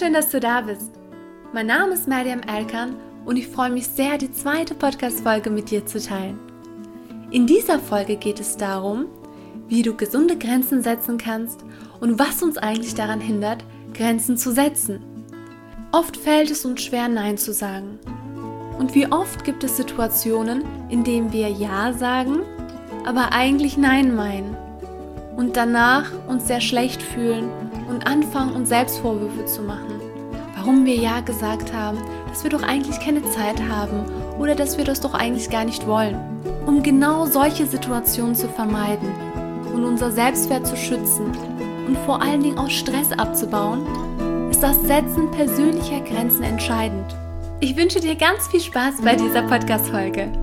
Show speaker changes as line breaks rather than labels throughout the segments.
schön, dass du da bist. Mein Name ist Mariam Erkan und ich freue mich sehr, die zweite Podcast-Folge mit dir zu teilen. In dieser Folge geht es darum, wie du gesunde Grenzen setzen kannst und was uns eigentlich daran hindert, Grenzen zu setzen. Oft fällt es uns schwer, Nein zu sagen. Und wie oft gibt es Situationen, in denen wir Ja sagen, aber eigentlich Nein meinen und danach uns sehr schlecht fühlen und anfangen, uns Selbstvorwürfe zu machen, warum wir Ja gesagt haben, dass wir doch eigentlich keine Zeit haben oder dass wir das doch eigentlich gar nicht wollen. Um genau solche Situationen zu vermeiden und unser Selbstwert zu schützen und vor allen Dingen auch Stress abzubauen, ist das Setzen persönlicher Grenzen entscheidend. Ich wünsche dir ganz viel Spaß bei dieser Podcast-Folge.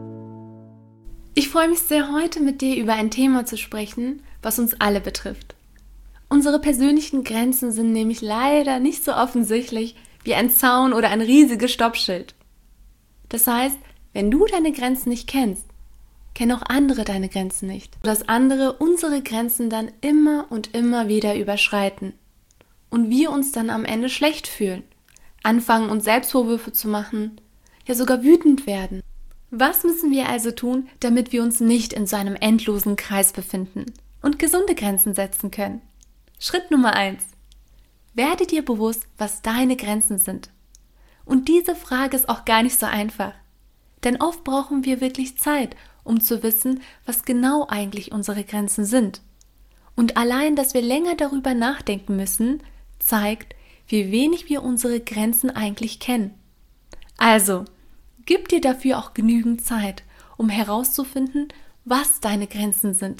Ich freue mich sehr, heute mit dir über ein Thema zu sprechen, was uns alle betrifft. Unsere persönlichen Grenzen sind nämlich leider nicht so offensichtlich wie ein Zaun oder ein riesiges Stoppschild. Das heißt, wenn du deine Grenzen nicht kennst, kennen auch andere deine Grenzen nicht. Dass andere unsere Grenzen dann immer und immer wieder überschreiten. Und wir uns dann am Ende schlecht fühlen, anfangen uns Selbstvorwürfe zu machen, ja sogar wütend werden. Was müssen wir also tun, damit wir uns nicht in so einem endlosen Kreis befinden und gesunde Grenzen setzen können? Schritt Nummer 1. Werde dir bewusst, was deine Grenzen sind. Und diese Frage ist auch gar nicht so einfach. Denn oft brauchen wir wirklich Zeit, um zu wissen, was genau eigentlich unsere Grenzen sind. Und allein, dass wir länger darüber nachdenken müssen, zeigt, wie wenig wir unsere Grenzen eigentlich kennen. Also, gib dir dafür auch genügend Zeit, um herauszufinden, was deine Grenzen sind.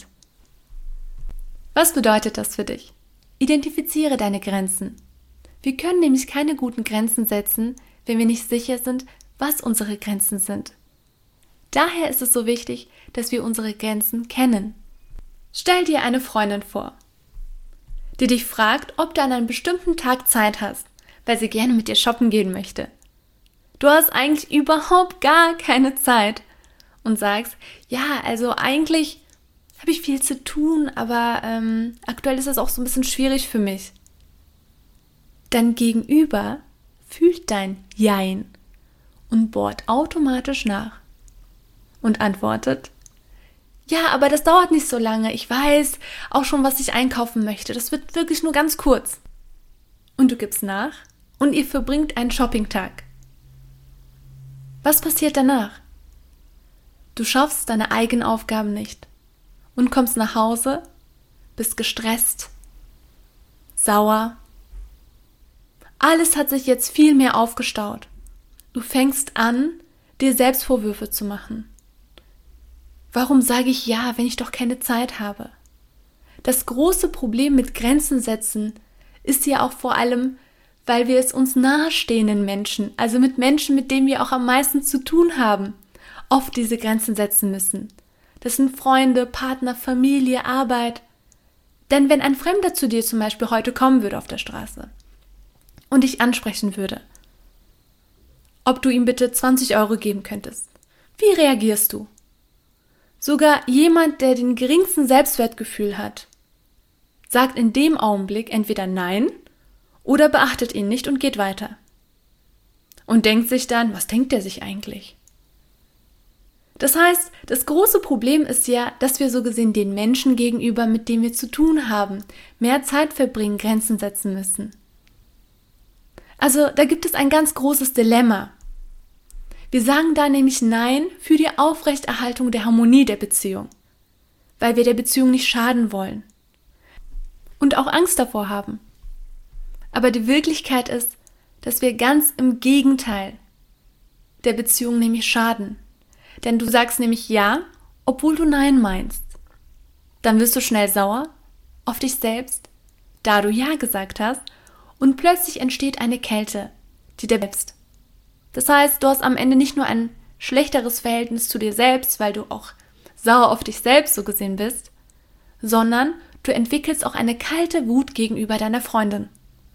Was bedeutet das für dich? Identifiziere deine Grenzen. Wir können nämlich keine guten Grenzen setzen, wenn wir nicht sicher sind, was unsere Grenzen sind. Daher ist es so wichtig, dass wir unsere Grenzen kennen. Stell dir eine Freundin vor, die dich fragt, ob du an einem bestimmten Tag Zeit hast, weil sie gerne mit dir shoppen gehen möchte. Du hast eigentlich überhaupt gar keine Zeit und sagst, ja, also eigentlich habe ich viel zu tun, aber aktuell ist das auch so ein bisschen schwierig für mich. Dein Gegenüber fühlt dein Jein und bohrt automatisch nach und antwortet, ja, aber das dauert nicht so lange, ich weiß auch schon, was ich einkaufen möchte, das wird wirklich nur ganz kurz. Und du gibst nach und ihr verbringt einen Shoppingtag. Was passiert danach? Du schaffst deine eigenen Aufgaben nicht und kommst nach Hause, bist gestresst, sauer. Alles hat sich jetzt viel mehr aufgestaut. Du fängst an, dir Selbstvorwürfe zu machen. Warum sage ich ja, wenn ich doch keine Zeit habe? Das große Problem mit Grenzen setzen ist ja auch vor allem, weil wir es uns nahestehenden Menschen, also mit Menschen, mit denen wir auch am meisten zu tun haben, oft diese Grenzen setzen müssen. Das sind Freunde, Partner, Familie, Arbeit. Denn wenn ein Fremder zu dir zum Beispiel heute kommen würde auf der Straße und dich ansprechen würde, ob du ihm bitte 20 € geben könntest, wie reagierst du? Sogar jemand, der den geringsten Selbstwertgefühl hat, sagt in dem Augenblick entweder Nein oder beachtet ihn nicht und geht weiter. Und denkt sich dann, was denkt er sich eigentlich? Das heißt, das große Problem ist ja, dass wir so gesehen den Menschen gegenüber, mit denen wir zu tun haben, mehr Zeit verbringen, Grenzen setzen müssen. Also da gibt es ein ganz großes Dilemma. Wir sagen da nämlich Nein für die Aufrechterhaltung der Harmonie der Beziehung, weil wir der Beziehung nicht schaden wollen und auch Angst davor haben. Aber die Wirklichkeit ist, dass wir ganz im Gegenteil der Beziehung nämlich schaden. Denn du sagst nämlich Ja, obwohl du Nein meinst. Dann wirst du schnell sauer auf dich selbst, da du Ja gesagt hast, und plötzlich entsteht eine Kälte, die dir selbst. Das heißt, du hast am Ende nicht nur ein schlechteres Verhältnis zu dir selbst, weil du auch sauer auf dich selbst so gesehen bist, sondern du entwickelst auch eine kalte Wut gegenüber deiner Freundin.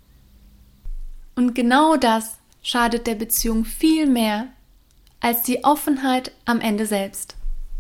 Und genau das schadet der Beziehung viel mehr als die Offenheit am Ende selbst.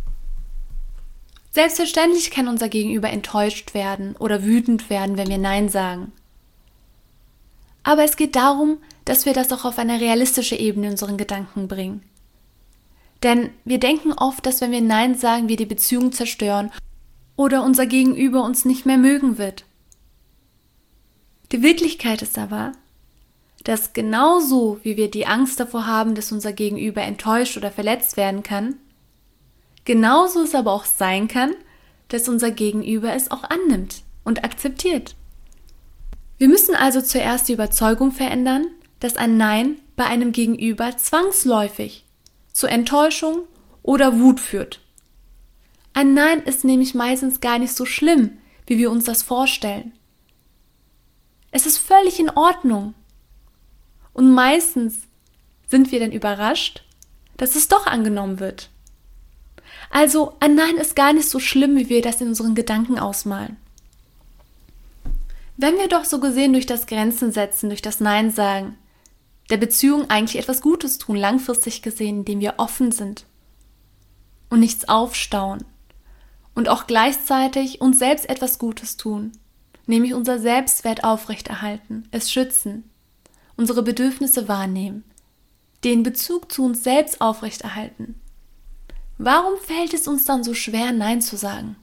Selbstverständlich kann unser Gegenüber enttäuscht werden oder wütend werden, wenn wir Nein sagen. Aber es geht darum, dass wir das auch auf eine realistische Ebene in unseren Gedanken bringen. Denn wir denken oft, dass wenn wir Nein sagen, wir die Beziehung zerstören oder unser Gegenüber uns nicht mehr mögen wird. Die Wirklichkeit ist aber, dass genauso wie wir die Angst davor haben, dass unser Gegenüber enttäuscht oder verletzt werden kann, genauso es aber auch sein kann, dass unser Gegenüber es auch annimmt und akzeptiert. Wir müssen also zuerst die Überzeugung verändern, dass ein Nein bei einem Gegenüber zwangsläufig zu Enttäuschung oder Wut führt. Ein Nein ist nämlich meistens gar nicht so schlimm, wie wir uns das vorstellen. Es ist völlig in Ordnung. Und meistens sind wir dann überrascht, dass es doch angenommen wird. Also ein Nein ist gar nicht so schlimm, wie wir das in unseren Gedanken ausmalen. Wenn wir doch so gesehen durch das Grenzen setzen, durch das Nein sagen, der Beziehung eigentlich etwas Gutes tun, langfristig gesehen, indem wir offen sind und nichts aufstauen und auch gleichzeitig uns selbst etwas Gutes tun, nämlich unser Selbstwert aufrechterhalten, es schützen, unsere Bedürfnisse wahrnehmen, den Bezug zu uns selbst aufrechterhalten. Warum fällt es uns dann so schwer, Nein zu sagen?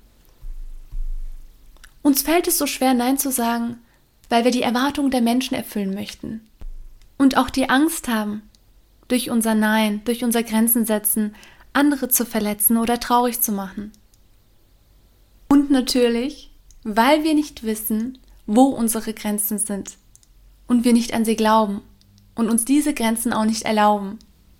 Uns fällt es so schwer, Nein zu sagen, weil wir die Erwartungen der Menschen erfüllen möchten. Und auch die Angst haben, durch unser Nein, durch unser Grenzen setzen, andere zu verletzen oder traurig zu machen. Und natürlich, weil wir nicht wissen, wo unsere Grenzen sind und wir nicht an sie glauben und uns diese Grenzen auch nicht erlauben.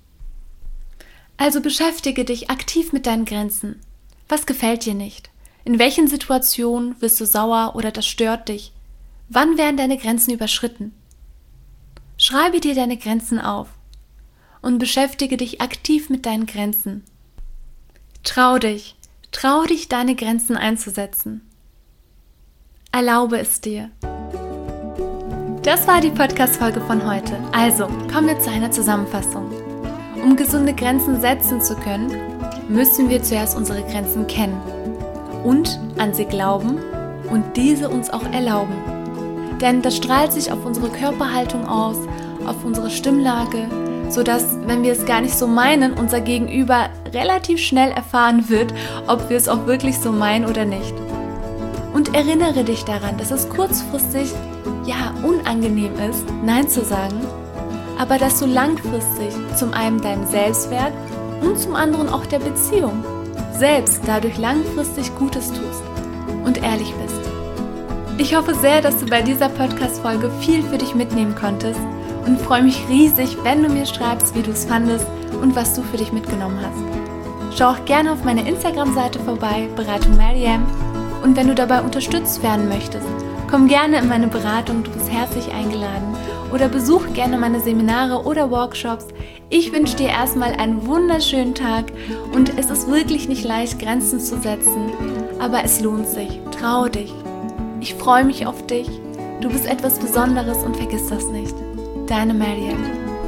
Also beschäftige dich aktiv mit deinen Grenzen. Was gefällt dir nicht? In welchen Situationen wirst du sauer oder das stört dich? Wann werden deine Grenzen überschritten? Schreibe dir deine Grenzen auf und beschäftige dich aktiv mit deinen Grenzen. Trau dich, deine Grenzen einzusetzen. Erlaube es dir. Das war die Podcast-Folge von heute. Also, kommen wir zu einer Zusammenfassung. Um gesunde Grenzen setzen zu können, müssen wir zuerst unsere Grenzen kennen und an sie glauben und diese uns auch erlauben. Denn das strahlt sich auf unsere Körperhaltung aus, auf unsere Stimmlage, sodass, wenn wir es gar nicht so meinen, unser Gegenüber relativ schnell erfahren wird, ob wir es auch wirklich so meinen oder nicht. Und erinnere dich daran, dass es kurzfristig, unangenehm ist, Nein zu sagen, aber dass du langfristig zum einen deinem Selbstwert und zum anderen auch der Beziehung selbst dadurch langfristig Gutes tust und ehrlich bist. Ich hoffe sehr, dass du bei dieser Podcast-Folge viel für dich mitnehmen konntest und freue mich riesig, wenn du mir schreibst, wie du es fandest und was du für dich mitgenommen hast. Schau auch gerne auf meiner Instagram-Seite vorbei, Beratung Mariam, und wenn du dabei unterstützt werden möchtest, komm gerne in meine Beratung, du bist herzlich eingeladen, oder besuch gerne meine Seminare oder Workshops. Ich wünsche dir erstmal einen wunderschönen Tag und es ist wirklich nicht leicht, Grenzen zu setzen, aber es lohnt sich. Trau dich. Ich freue mich auf dich. Du bist etwas Besonderes und vergiss das nicht. Deine Mariam.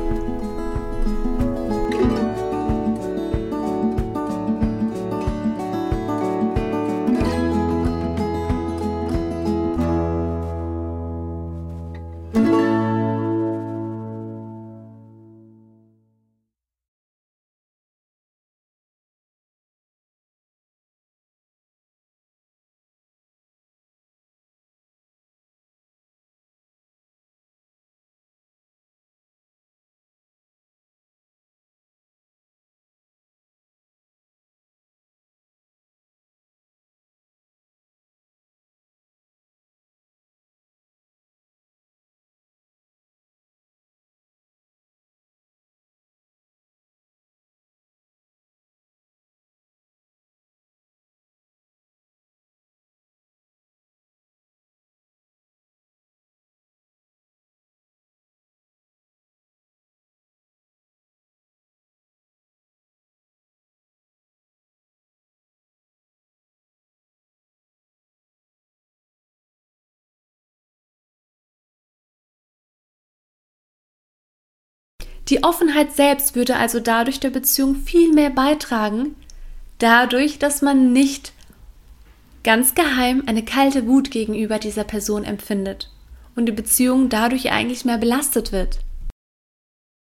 Die Offenheit selbst würde also dadurch der Beziehung viel mehr beitragen, dadurch, dass man nicht ganz geheim eine kalte Wut gegenüber dieser Person empfindet und die Beziehung dadurch eigentlich mehr belastet wird.